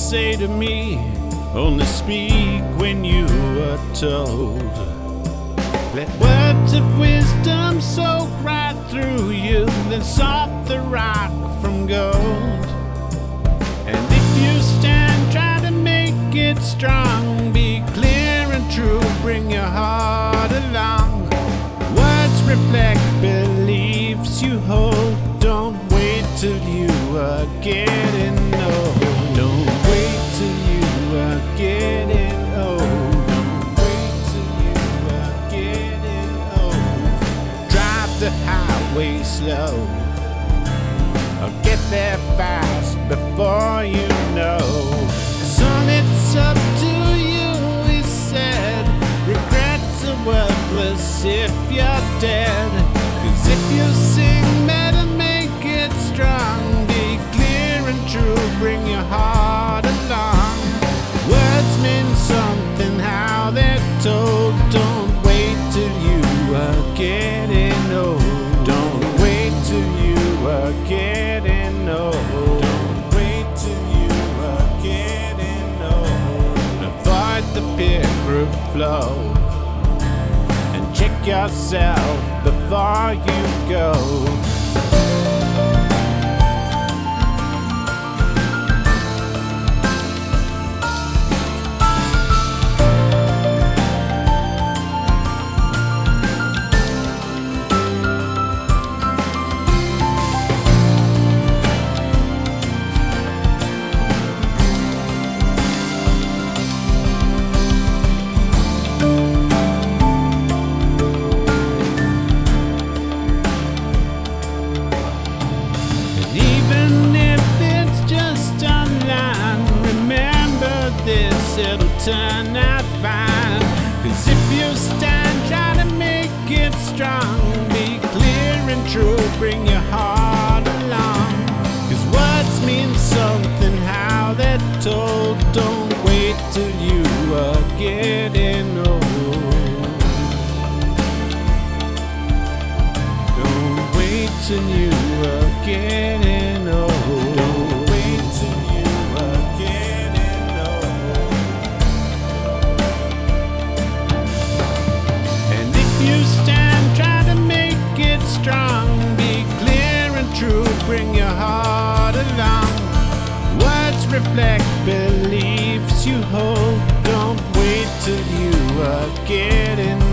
say to me, only speak when you are told. Let words of wisdom soak right through you, then salt the rock from gold. And if you stand, try to make it strong. Be clear and true, bring your heart along. Words reflect beliefs you hold. Don't wait till you are getting old. Don't wait till you are getting old. Don't wait till you are getting old. Drive the highway slow, or get there fast before you know. Son, it's up to you, he said. Regrets are worthless if you're dead. 'Cause if you sing, better make it strong. Be clear and true, bring your heart along. Words mean something, how they're told. Don't wait till you are getting old. Don't wait till you are getting old. Don't wait till you are getting old. Avoid the peer group flow, and check yourself before you go. It'll turn out fine. 'Cause if you stand, try to make it strong. Be clear and true, bring your heart along. 'Cause words mean something, how they're told. Don't wait till you are getting old. Don't wait till you are getting old. Don't wait till you are getting old. You stand, try to make it strong. Be clear and true, bring your heart along. Words reflect beliefs you hold. Don't wait till you are getting